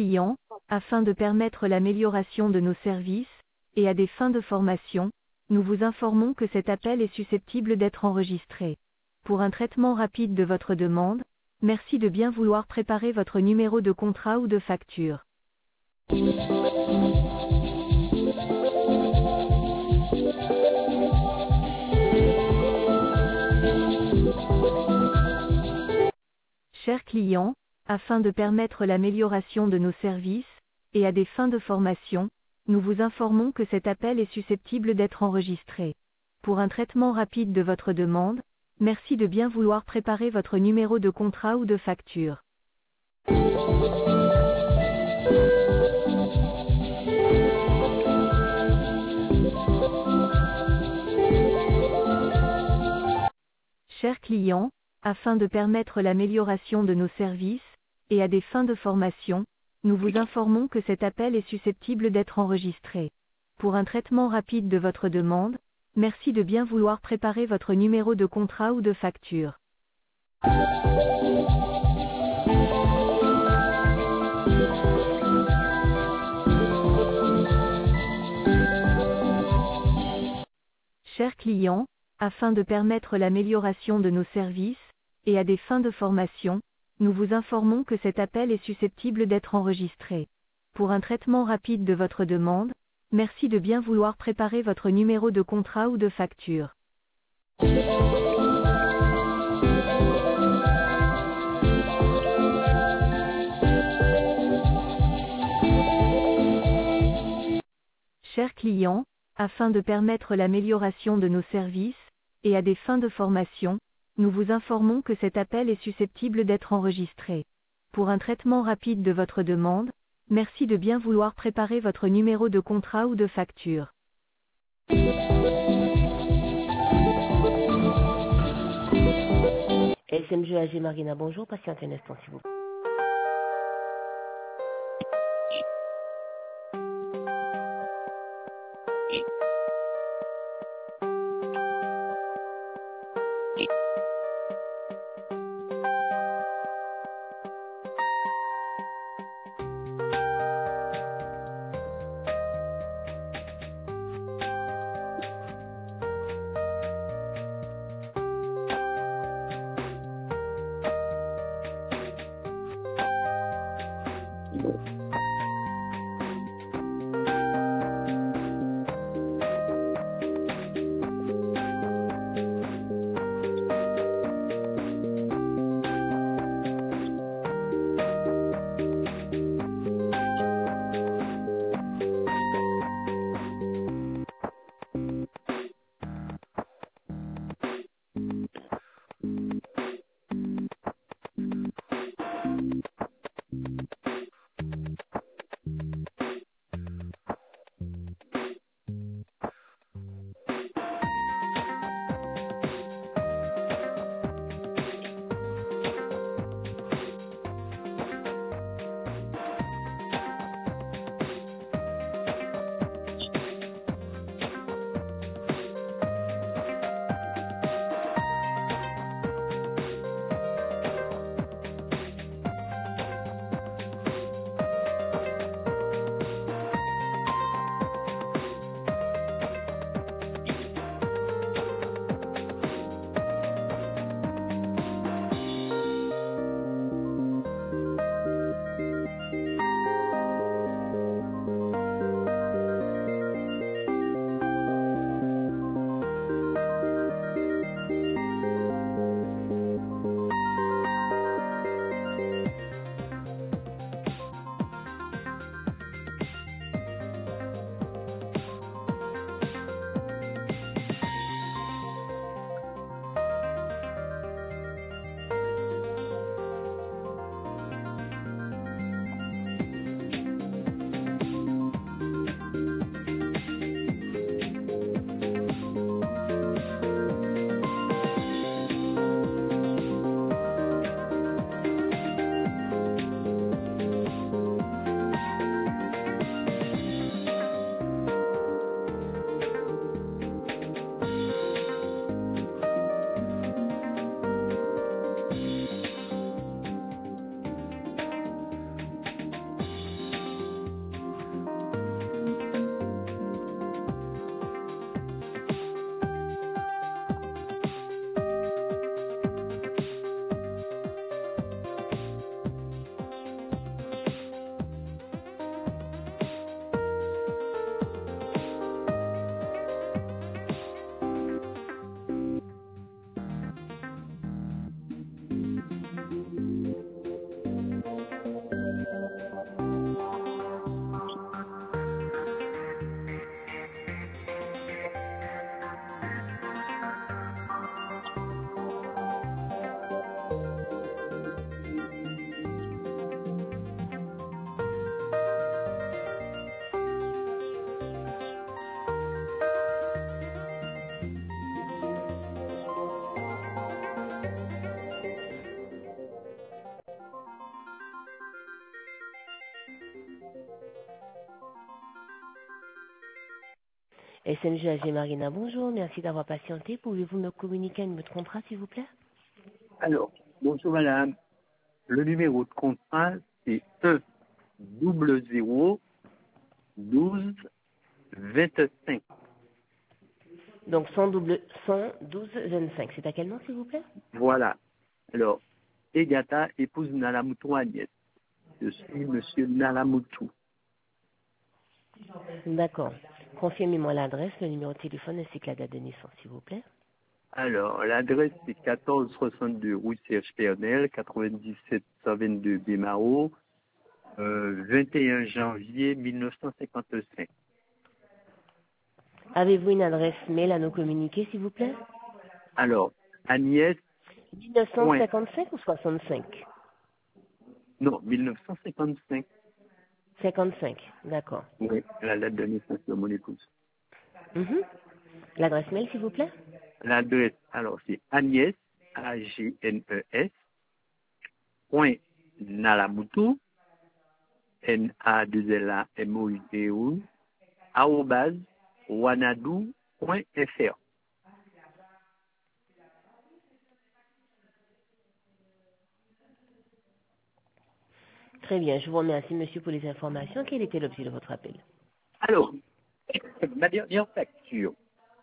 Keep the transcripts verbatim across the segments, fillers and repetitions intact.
client, afin de permettre l'amélioration de nos services, et à des fins de formation, nous vous informons que cet appel est susceptible d'être enregistré. Pour un traitement rapide de votre demande, merci de bien vouloir préparer votre numéro de contrat ou de facture. Chers clients, afin de permettre l'amélioration de nos services, et à des fins de formation, nous vous informons que cet appel est susceptible d'être enregistré. Pour un traitement rapide de votre demande, merci de bien vouloir préparer votre numéro de contrat ou de facture. Chers clients, afin de permettre l'amélioration de nos services, et à des fins de formation, nous vous informons que cet appel est susceptible d'être enregistré. Pour un traitement rapide de votre demande, merci de bien vouloir préparer votre numéro de contrat ou de facture. Chers clients, afin de permettre l'amélioration de nos services, et à des fins de formation, nous vous informons que cet appel est susceptible d'être enregistré. Pour un traitement rapide de votre demande, merci de bien vouloir préparer votre numéro de contrat ou de facture. Chers clients, afin de permettre l'amélioration de nos services, et à des fins de formation, nous vous informons que cet appel est susceptible d'être enregistré. Pour un traitement rapide de votre demande, merci de bien vouloir préparer votre numéro de contrat ou de facture. S M G A G Marina, bonjour, patientez un instant s'il vous plaît. S N G A G Marina, bonjour. Merci d'avoir patienté. Pouvez-vous me communiquer un numéro de contrat, s'il vous plaît? Alors, bonjour madame. Le numéro de contrat, c'est un double zéro douze vingt-cinq. Donc cent douze vingt-cinq. C'est à quel nom, s'il vous plaît? Voilà. Alors, Egata, épouse Nalamutu Agnès. Je suis monsieur Nalamutu. D'accord. Confirmez-moi l'adresse, le numéro de téléphone ainsi que la date de naissance, s'il vous plaît. Alors, l'adresse, c'est quatorze soixante-deux rue Serge Pernel, quatre-vingt-dix-sept cent vingt-deux Bémao, euh, vingt et un janvier mille neuf cent cinquante-cinq. Avez-vous une adresse mail à nous communiquer, s'il vous plaît? Alors, Agnès, point, mille neuf cent cinquante-cinq ou soixante-cinq? non, mille neuf cent cinquante-cinq. cinquante-cinq, d'accord. Oui, la date de naissance de mon épouse. Mhm. L'adresse mail, s'il vous plaît? L'adresse, alors, c'est Agnès, A G N E S, point, Nalamutu, N A deux L A M O U T U, arrobase, wanadoo point F R. Très bien, je vous remercie, monsieur, pour les informations. Quel était l'objet de votre appel? Alors, ma dernière facture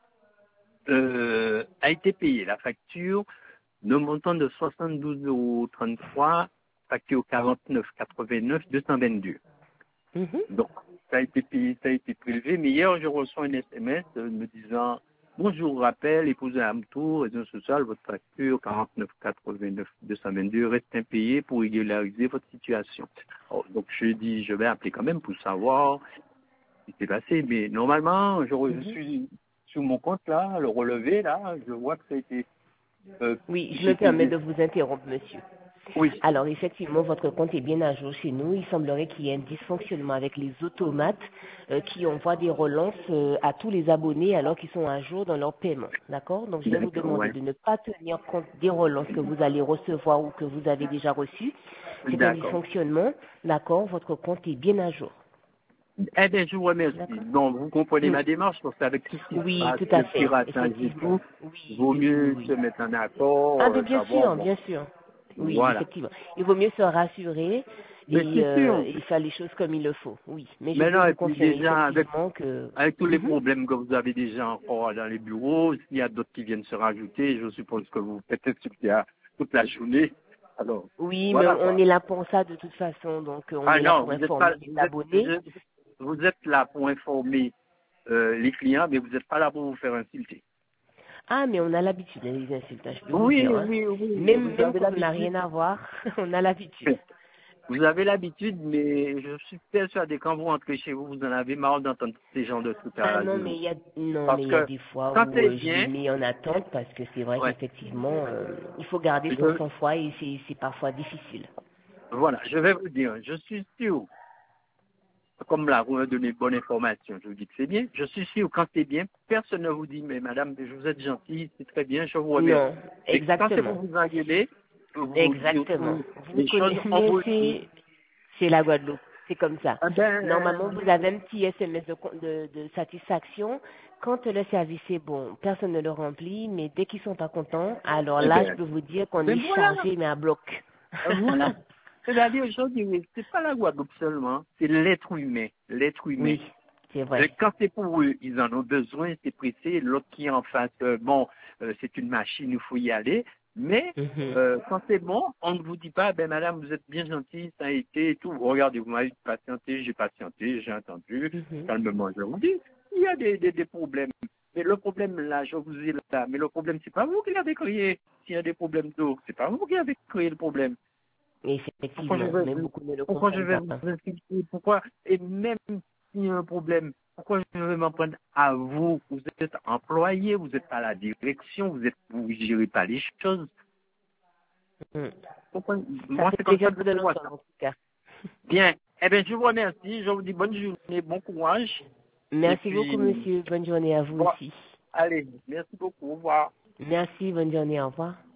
euh, a été payée. La facture de montant de soixante-douze euros trente-trois, facture quarante-neuf quatre-vingt-neuf deux cent vingt-deux. Mhm. Donc, ça a été payé, ça a été prélevé. Mais hier, je reçois un S M S me disant bonjour, rappel, épouse Amtou, réseau social, votre facture quarante-neuf quatre-vingt-neuf deux cent vingt-deux reste impayée pour régulariser votre situation. Alors, donc, je dis, je vais appeler quand même pour savoir ce qui s'est passé. Mais normalement, je, re- je Mhm. suis sur mon compte là, le relevé là, je vois que ça a été. Euh, Oui, je j'ai me permets payé. de vous interrompre, monsieur. Oui, Alors, effectivement, votre compte est bien à jour chez nous. Il semblerait qu'il y ait un dysfonctionnement avec les automates euh, qui envoient des relances euh, à tous les abonnés alors qu'ils sont à jour dans leur paiement. D'accord? Donc, je vais vous d'accord, demander ouais. de ne pas tenir compte des relances que vous allez recevoir ou que vous avez déjà reçues. C'est un D'accord. dysfonctionnement. D'accord? Votre compte est bien à jour. Eh bien, je vous remercie. D'accord? Donc, vous comprenez Mm. ma démarche, parce qu'avec tout ce qui se Oui, passe, tout à le fait. piratage et Effectivement. tout, Oui, vaut oui, oui, mieux oui. se mettre en accord, Ah, euh, mais bien savoir, sûr, bon, bien sûr. Oui, voilà. effectivement. Il vaut mieux se rassurer Mais et, c'est euh, sûr. et faire les choses comme il le faut. Oui, mais je peux Maintenant, vous et puis confirmer déjà, avec, effectivement que... avec tous les Mhm. problèmes que vous avez déjà encore dans les bureaux, s'il y a d'autres qui viennent se rajouter, je suppose que vous faites ça toute la journée. Alors, Oui, mais voilà on quoi. est là pour ça de toute façon. Donc, euh, on Ah est là non, pour vous n'êtes pas, informer les vous êtes, abonnés. je- vous êtes là pour informer euh, les clients, mais vous n'êtes pas là pour vous faire insulter. Ah, mais on a l'habitude hein, des insultes, hein, je peux vous Oui, dire. Hein. oui, oui, Même, vous même avez quand on n'a l'habitude. rien à voir, on a l'habitude. Vous avez l'habitude, mais je suis persuadé quand vous rentrez chez vous, vous en avez marre d'entendre ces gens de trucs à Ah la non, mais radio. il y a non, Parce mais il y a que des fois quand où c'est euh, je les bien, mets en attente parce que c'est vrai ouais, qu'effectivement, euh, il faut garder son je, sang-froid et c'est c'est parfois difficile. voilà, je vais vous dire, je suis sûr, comme là, vous me donnez bonne information, je vous dis que c'est bien, je suis sûr quand c'est bien, personne ne vous dit, mais madame, je vous êtes gentille, c'est très bien, je vous remercie. Non, Et quand c'est exactement, pour vous engueuler, vous vous dites exactement. Vous les choses connaissez, en mais vous dit. c'est c'est la Guadeloupe, c'est comme ça. Ah Normalement, ben, vous avez un petit S M S de, con- de, de satisfaction. Quand le service est bon, personne ne le remplit, mais dès qu'ils sont pas contents, alors eh là, je ben, peux vous dire qu'on ben est voilà. chargé, mais à bloc. Voilà. C'est-à-dire, aujourd'hui, c'est pas la Guadeloupe seulement, c'est l'être humain. L'être humain. Oui, c'est vrai. Et quand c'est pour eux, ils en ont besoin, c'est pressé. L'autre qui est en face, euh, bon, euh, c'est une machine, il faut y aller. Mais Mhm. euh, quand c'est bon, on ne vous dit pas, ben madame, vous êtes bien gentille, ça a été et tout. Regardez, vous m'avez patienté, j'ai patienté, j'ai entendu, Mhm. calmement, je vous dis, il y a des, des, des problèmes. Mais le problème, là, je vous ai là, mais le problème, c'est pas vous qui l'avez créé. S'il y a des problèmes d'eau, c'est pas vous qui avez créé le problème. Pourquoi je Effectivement, vais, mais beaucoup ne le pourquoi je comprennent vais pas. vous insulter? Pourquoi, et même s'il y a un problème, pourquoi je vais m'en prendre à vous? Vous êtes employé, vous êtes à la direction, vous êtes, vous gérez pas les choses. Mm. Pourquoi, Ça moi, fait c'est comme plaisir ça que de je vous vois l'entendre ça. en tout cas. Bien. Eh bien, je vous remercie. Je vous dis bonne journée, bon courage. Et Merci beaucoup, puis, monsieur. Bonne journée à vous bon, aussi. allez, merci beaucoup. Au revoir. Merci, bonne journée. Au revoir.